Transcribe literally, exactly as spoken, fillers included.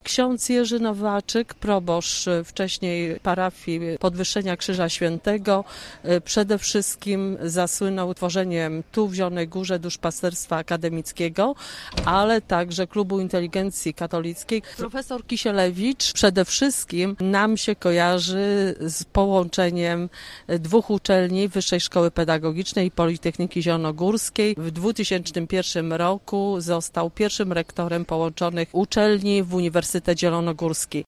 ksiądz Jerzy Nowaczyk, proboszcz wcześniej parafii Podwyższenia Krzyża Świętego, przede wszystkim zasłynął tworzeniem tu w Zielonej Górze duszpasterstwa akademickiego, ale także Klubu Inteligencji Katolickiej. Profesor Kisielewicz przede wszystkim nam się kojarzy z połączeniem dwóch uczelni Wyższej Szkoły Pedagogicznej i Politechniki Zielonogórskiej. W dwa tysiące pierwszym roku został pierwszym rektorem połączonych uczelni w Uniwersytet Zielonogórski.